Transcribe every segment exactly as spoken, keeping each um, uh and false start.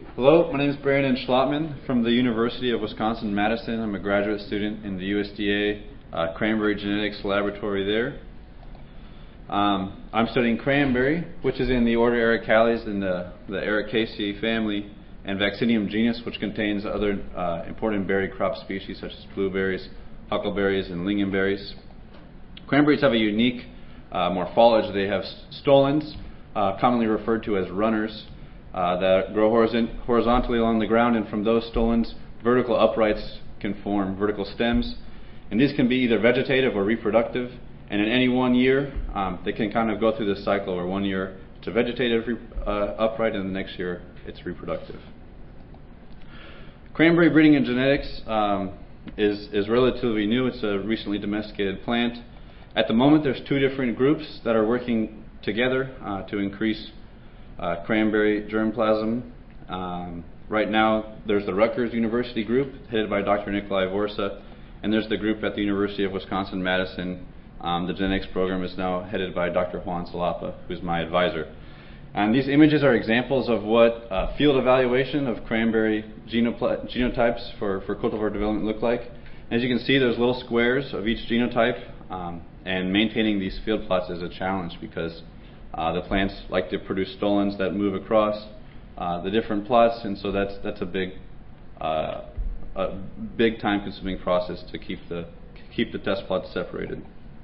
Hello, my name is Brandon Schlotman from the University of Wisconsin-Madison. I'm a graduate student in the U S D A uh, Cranberry Genetics Laboratory there. Um, I'm studying cranberry, which is in the order Ericales in the, the Ericaceae family, and Vaccinium genus, which contains other uh, important berry crop species such as blueberries, huckleberries, and lingonberries. Cranberries have a unique uh, morphology. They have stolons, uh, commonly referred to as runners, uh, that grow horizon horizontally along the ground, and from those stolons, vertical uprights can form vertical stems. And these can be either vegetative or reproductive. And in any one year, um, they can kind of go through this cycle where one year it's a vegetative uh, upright, and the next year it's reproductive. Cranberry breeding and genetics um, is, is relatively new. It's a recently domesticated plant. At the moment, there's two different groups that are working together uh, to increase uh, cranberry germplasm. Um, right now, there's the Rutgers University group, headed by Doctor Nikolai Vorsa, and there's the group at the University of Wisconsin-Madison. Um, the genetics program is now headed by Doctor Juan Salapa, who's my advisor. And these images are examples of what uh, field evaluation of cranberry genotypes for, for cultivar development look like. As you can see, there's little squares of each genotype, um, and maintaining these field plots is a challenge because uh, the plants like to produce stolons that move across uh, the different plots, and so that's that's a big, uh, a big time-consuming process to keep the keep the test plots separated.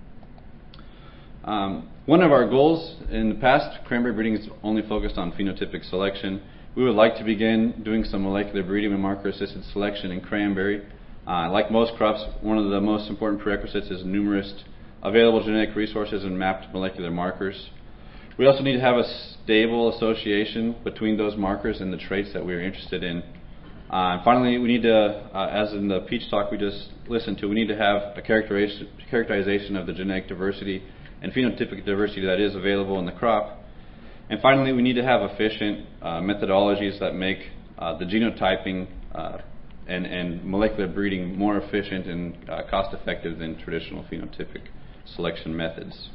Um, one of our goals in the past, cranberry breeding is only focused on phenotypic selection. We would like to begin doing some molecular breeding and marker-assisted selection in cranberry. Uh, like most crops, one of the most important prerequisites is numerous available genetic resources and mapped molecular markers. We also need to have a stable association between those markers and the traits that we're interested in. Uh, and finally, we need to, uh, as in the peach talk we just listened to, we need to have a characterization, characterization of the genetic diversity and phenotypic diversity that is available in the crop. And finally, we need to have efficient uh, methodologies that make uh, the genotyping uh, and, and molecular breeding more efficient and uh, cost-effective than traditional phenotypic selection methods.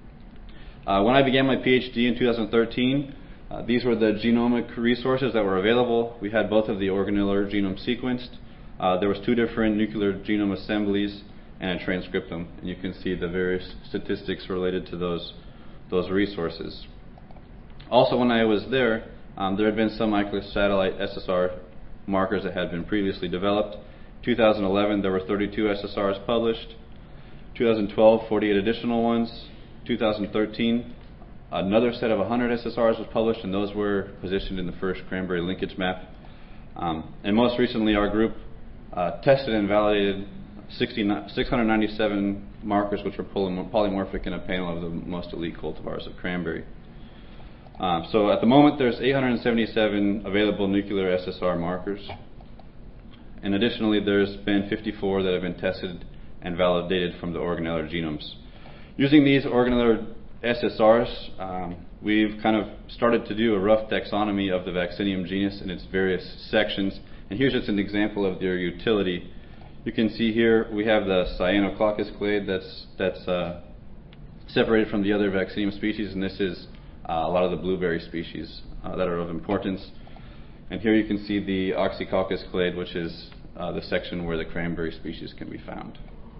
Uh, when I began my PhD in two thousand thirteen, uh, these were the genomic resources that were available. We had both of the organellar genome sequenced. Uh, there was two different nuclear genome assemblies and a transcriptome, and you can see the various statistics related to those those resources. Also, when I was there, um, there had been some microsatellite S S R markers that had been previously developed. two thousand eleven, there were thirty-two S S Rs published. two thousand twelve, forty-eight additional ones. two thousand thirteen, another set of one hundred S S Rs was published, and those were positioned in the first cranberry linkage map. Um, and most recently, our group uh, tested and validated six hundred ninety-seven markers, which were polymorphic in a panel of the most elite cultivars of cranberry. Um, so at the moment, there's eight hundred seventy-seven available nuclear S S R markers. And additionally, there's been fifty-four that have been tested and validated from the organellar genomes. Using these organellar S S Rs, um, we've kind of started to do a rough taxonomy of the Vaccinium genus in its various sections. And here's just an example of their utility. You can see here we have the Cyanococcus clade that's that's uh, separated from the other Vaccinium species, and this is uh, a lot of the blueberry species uh, that are of importance. And here you can see the Oxycoccus clade, which is uh, the section where the cranberry species can be found.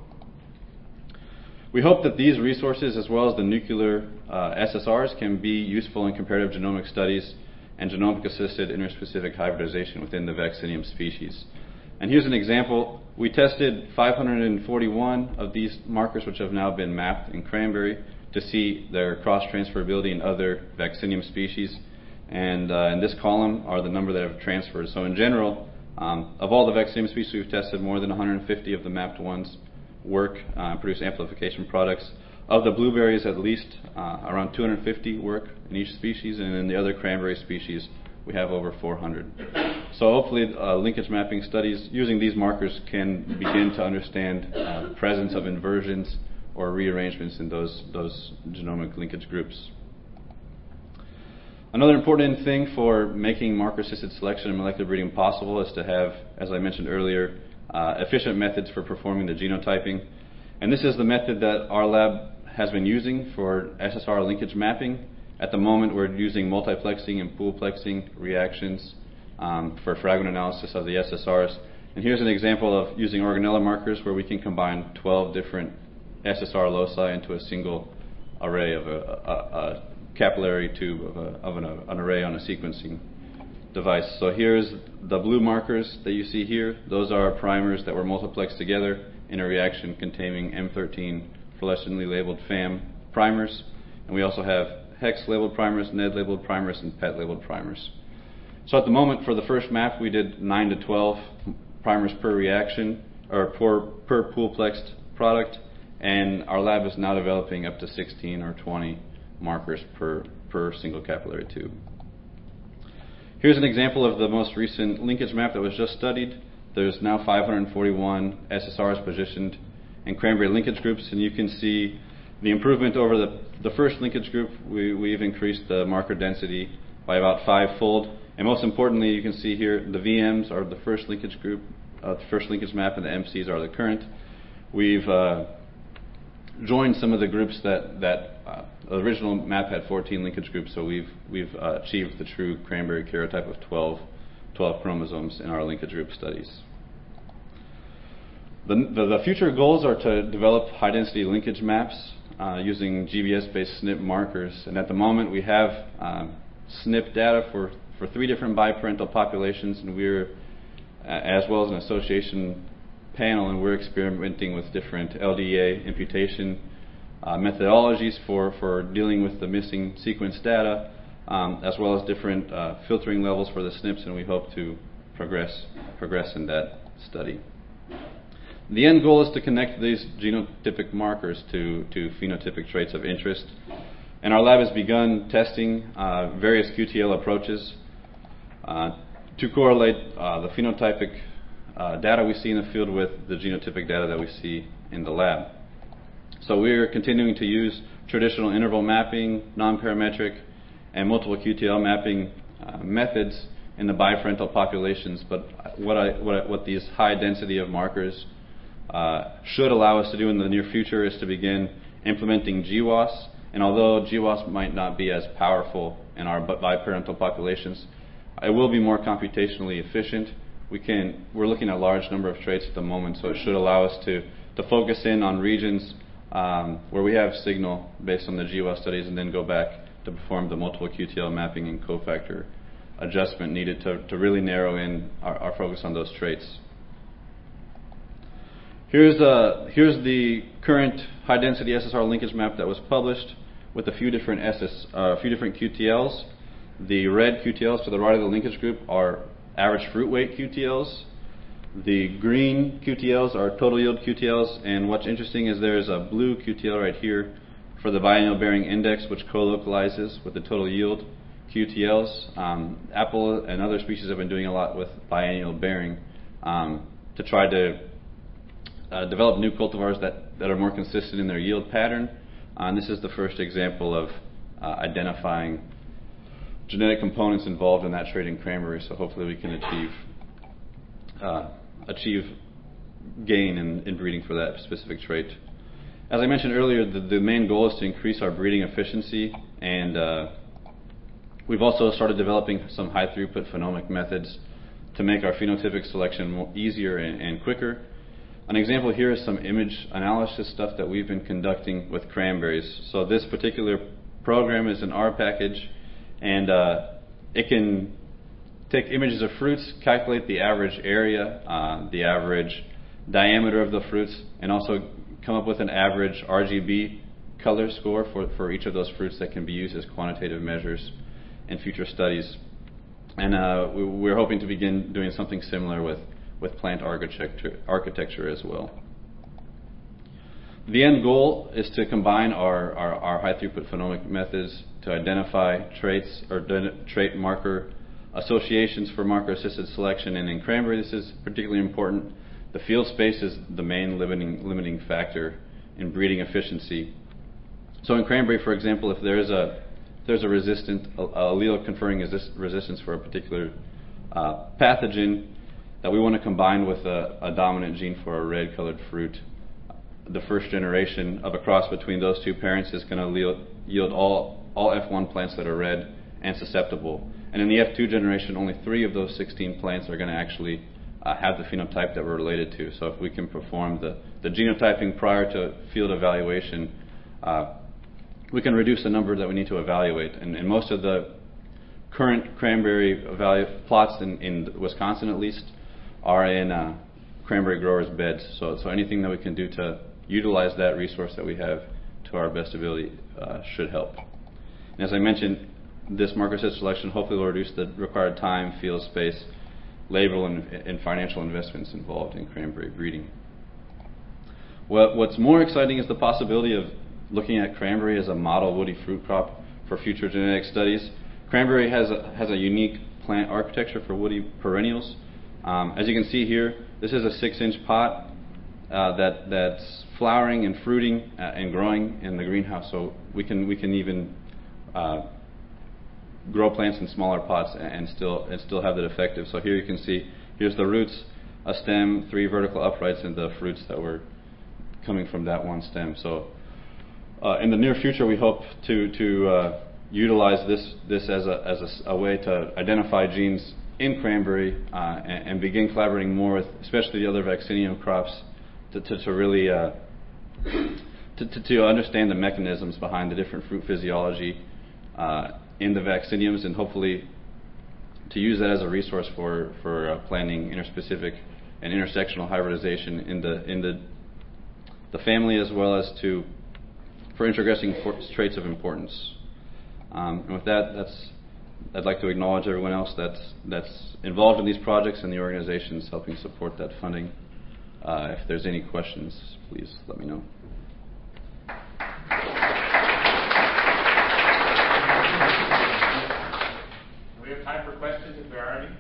We hope that these resources, as well as the nuclear uh, S S Rs, can be useful in comparative genomic studies and genomic-assisted interspecific hybridization within the Vaccinium species. And here's an example. We tested five hundred forty-one of these markers, which have now been mapped in cranberry, to see their cross-transferability in other Vaccinium species. And uh, in this column are the number that have transferred. So in general, um, of all the Vaccinium species we've tested, more than one hundred fifty of the mapped ones work, uh, produce amplification products. Of the blueberries, at least uh, around two hundred fifty work in each species, and in the other cranberry species, we have over four hundred. So hopefully uh, linkage mapping studies using these markers can begin to understand uh, the presence of inversions or rearrangements in those, those genomic linkage groups. Another important thing for making marker-assisted selection and molecular breeding possible is to have, as I mentioned earlier, uh, efficient methods for performing the genotyping. And this is the method that our lab has been using for S S R linkage mapping. At the moment, we're using multiplexing and poolplexing reactions um, for fragment analysis of the S S Rs. And here's an example of using organella markers where we can combine twelve different S S R loci into a single array of a, a, a capillary tube of, a, of an, an array on a sequencing device. So here's the blue markers that you see here. Those are primers that were multiplexed together in a reaction containing M thirteen fluorescently labeled F A M primers. And we also have hex labeled primers, N E D labeled primers, and P E T labeled primers. So at the moment for the first map we did nine to twelve primers per reaction, or per, per pool-plexed product, and our lab is now developing up to sixteen or twenty markers per, per single capillary tube. Here's an example of the most recent linkage map that was just studied. There's now five hundred forty-one S S Rs positioned in cranberry linkage groups, and you can see the improvement over the, the first linkage group. We, we've increased the marker density by about five-fold. And most importantly, you can see here the V Ms are the first linkage group, uh, the first linkage map, and the M Cs are the current. We've uh, joined some of the groups that, that uh, the original map had fourteen linkage groups, so we've, we've uh, achieved the true cranberry karyotype of twelve, twelve chromosomes in our linkage group studies. The, the, the future goals are to develop high-density linkage maps uh, using G B S-based S N P markers, and at the moment we have um, S N P data for, for three different biparental populations, and we're, uh, as well as an association panel, and we're experimenting with different L D A imputation uh, methodologies for, for dealing with the missing sequence data, um, as well as different uh, filtering levels for the S N Ps, and we hope to progress, progress in that study. The end goal is to connect these genotypic markers to, to phenotypic traits of interest. And our lab has begun testing uh, various Q T L approaches uh, to correlate uh, the phenotypic uh, data we see in the field with the genotypic data that we see in the lab. So we're continuing to use traditional interval mapping, non-parametric, and multiple Q T L mapping uh, methods in the biparental populations. But what, I, what, I, what these high density of markers uh, should allow us to do in the near future is to begin implementing G W A S. And although G W A S might not be as powerful in our biparental populations, it will be more computationally efficient. We can, we're looking at a large number of traits at the moment, so it should allow us to, to focus in on regions um, where we have signal based on the G W A S studies, and then go back to perform the multiple Q T L mapping and cofactor adjustment needed to, to really narrow in our, our focus on those traits. Here's, uh, here's the current high-density S S R linkage map that was published with a few different S S, uh, a few different Q T Ls. The red Q T Ls to the right of the linkage group are average fruit weight Q T Ls. The green Q T Ls are total yield Q T Ls, and what's interesting is there's a blue Q T L right here for the biennial bearing index, which co-localizes with the total yield Q T Ls. Um, Apple and other species have been doing a lot with biennial bearing um, to try to uh, develop new cultivars that, that are more consistent in their yield pattern. Uh, and this is the first example of uh, identifying genetic components involved in that trait in cranberry, so hopefully we can achieve uh, achieve gain in, in breeding for that specific trait. As I mentioned earlier, the, the main goal is to increase our breeding efficiency, and uh, we've also started developing some high throughput phenomic methods to make our phenotypic selection more easier and, and quicker. An example here is some image analysis stuff that we've been conducting with cranberries. So this particular program is an R package, and uh, it can take images of fruits, calculate the average area, uh, the average diameter of the fruits, and also come up with an average R G B color score for, for each of those fruits that can be used as quantitative measures in future studies. And uh, we, we're hoping to begin doing something similar with with plant architecture, architecture as well. The end goal is to combine our, our, our high throughput phenomic methods to identify traits or trait marker associations for marker assisted selection. And in cranberry, this is particularly important. The field space is the main limiting, limiting factor in breeding efficiency. So in cranberry, for example, if there's a, if there's a resistant allele conferring resistance for a particular uh, pathogen that we want to combine with a, a dominant gene for a red colored fruit, the first generation of a cross between those two parents is going to yield all, all F one plants that are red and susceptible. And in the F two generation, only three of those sixteen plants are going to actually uh, have the phenotype that we're related to. So if we can perform the, the genotyping prior to field evaluation, uh, we can reduce the number that we need to evaluate. And, and most of the current cranberry evalu- plots in, in Wisconsin, at least, are in uh, cranberry growers' beds. So, so anything that we can do to utilize that resource that we have to our best ability uh, should help. And as I mentioned, this marker assisted selection hopefully will reduce the required time, field space, labor, and, and financial investments involved in cranberry breeding. What, what's more exciting is the possibility of looking at cranberry as a model woody fruit crop for future genetic studies. Cranberry has a, has a unique plant architecture for woody perennials. Um, as you can see here, this is a six-inch pot uh, that that's flowering and fruiting uh, and growing in the greenhouse. So we can we can even uh, grow plants in smaller pots and still and still have that effective. So here you can see here's the roots, a stem, three vertical uprights, and the fruits that were coming from that one stem. So uh, in the near future, we hope to to uh, utilize this this as a as a, a way to identify genes in cranberry uh, and, and begin collaborating more with, especially the other vaccinium crops, to, to, to really uh, to, to, to understand the mechanisms behind the different fruit physiology uh, in the vacciniums, and hopefully to use that as a resource for for uh, planning interspecific and intersectional hybridization in the in the the family, as well as to for introgressing for traits of importance. Um, and with that, that's I'd like to acknowledge everyone else that's that's involved in these projects and the organizations helping support that funding. Uh, if there's any questions, please let me know. We have time for questions if there are any.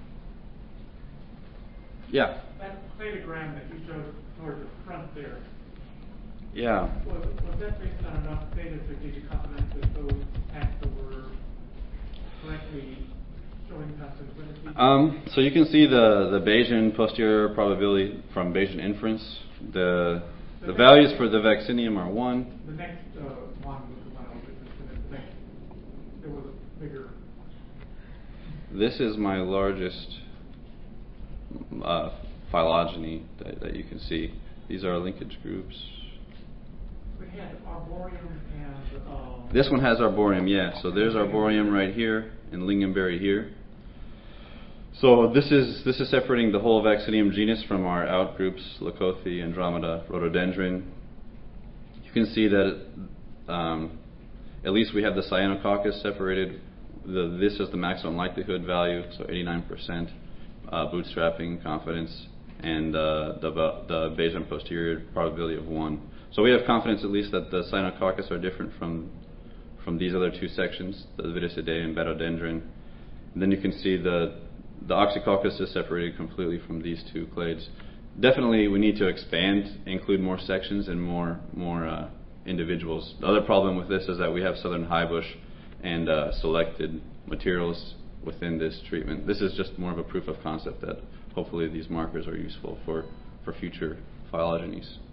Yeah. That cladogram that you showed toward the front there, Yeah. was, was that based on enough data to give you confidence that those taxa were correctly showing consanguinity? Um, so you can see the, the Bayesian posterior probability from Bayesian inference. The the, the values for the vaccinium are one. The next uh, one was the one I was interested in. Next, there was a bigger. This is my largest uh, phylogeny that, that you can see. These are linkage groups. We had arboreum and. Um, This one has arboreum, yeah. So there's arboreum right here and lingonberry here. So this is this is separating the whole vaccinium genus from our outgroups, Leucothi, Andromeda, Rhododendron. You can see that um, at least we have the Cyanococcus separated. The, this is the maximum likelihood value, so eighty-nine percent uh, bootstrapping confidence, and uh, the the Bayesian posterior probability of one. So we have confidence at least that the Cyanococcus are different from from these other two sections, the Viticidea and Betodendron. And then you can see the the Oxycoccus is separated completely from these two clades. Definitely we need to expand, include more sections and more more uh, individuals. The other problem with this is that we have southern highbush and uh, selected materials within this treatment. This is just more of a proof of concept that hopefully these markers are useful for, for future phylogenies.